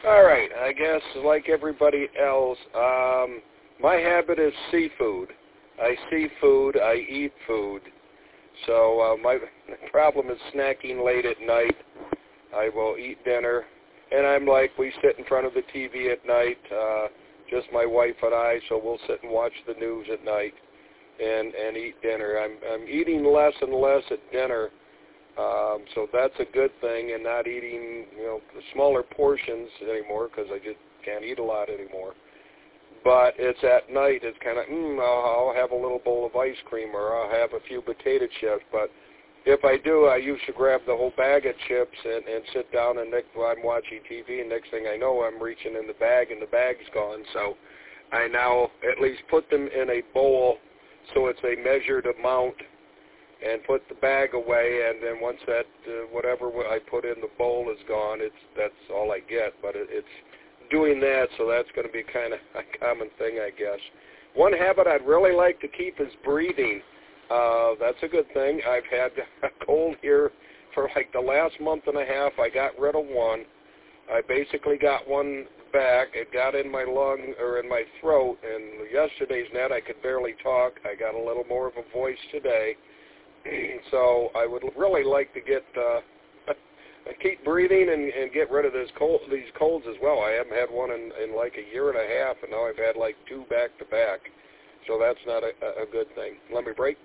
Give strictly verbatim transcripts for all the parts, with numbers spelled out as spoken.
All right, I guess like everybody else, um, my habit is seafood. I see food, I eat food. So uh, my problem is snacking late at night. I will eat dinner, and I'm like, we sit in front of the T V at night, uh, just my wife and I, so we'll sit and watch the news at night and, and eat dinner. I'm, I'm eating less and less at dinner. Um, so that's a good thing, and not eating, you know, smaller portions anymore because I just can't eat a lot anymore. But it's at night. It's kind of, mm, I'll, I'll have a little bowl of ice cream, or I'll have a few potato chips. But if I do, I used to grab the whole bag of chips and, and sit down, and next, while I'm watching T V, and next thing I know, I'm reaching in the bag, and the bag's gone. So I now at least put them in a bowl so it's a measured amount, and put the bag away, and then once that uh, whatever I put in the bowl is gone, it's that's all I get. But it, it's doing that, so that's going to be kind of a common thing, I guess. One habit I'd really like to keep is breathing. Uh, that's a good thing. I've had a cold here for like the last month and a half. I got rid of one. I basically got one back. It got in my lung or in my throat, and yesterday's net I could barely talk. I got a little more of a voice today. So I would really like to get uh, keep breathing and, and get rid of this cold, these colds as well. I haven't had one in, in like a year and a half, and now I've had like two back to back. So that's not a, a good thing. Let me break.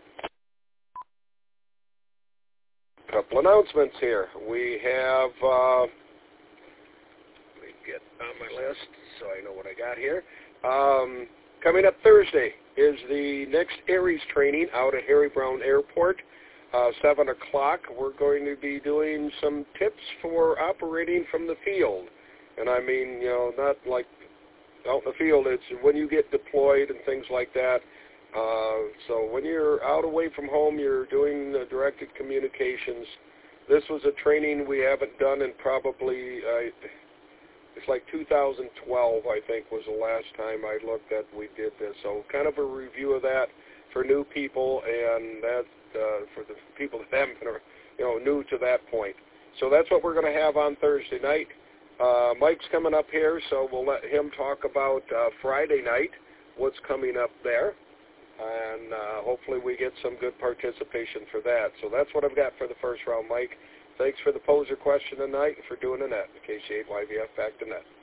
A couple announcements here. We have, uh, let me get on my list so I know what I got here. Um, coming up Thursday is the next Aries training out at Harry Brown Airport. Uh, seven o'clock, we're going to be doing some tips for operating from the field. And I mean, you know, not like out in the field, it's when you get deployed and things like that. Uh, so when you're out away from home, you're doing uh, directed communications. This was a training we haven't done in probably, uh, it's like two thousand twelve, I think, was the last time I looked at we did this. So kind of a review of that for new people, and that's uh, for the people that haven't been, you know, new to that point. So that's what we're going to have on Thursday night. Uh, Mike's coming up here, so we'll let him talk about uh, Friday night, what's coming up there, and uh, hopefully we get some good participation for that. So that's what I've got for the first round, Mike. Thanks for the poser question tonight and for doing the net. K C eight Y V F back to net.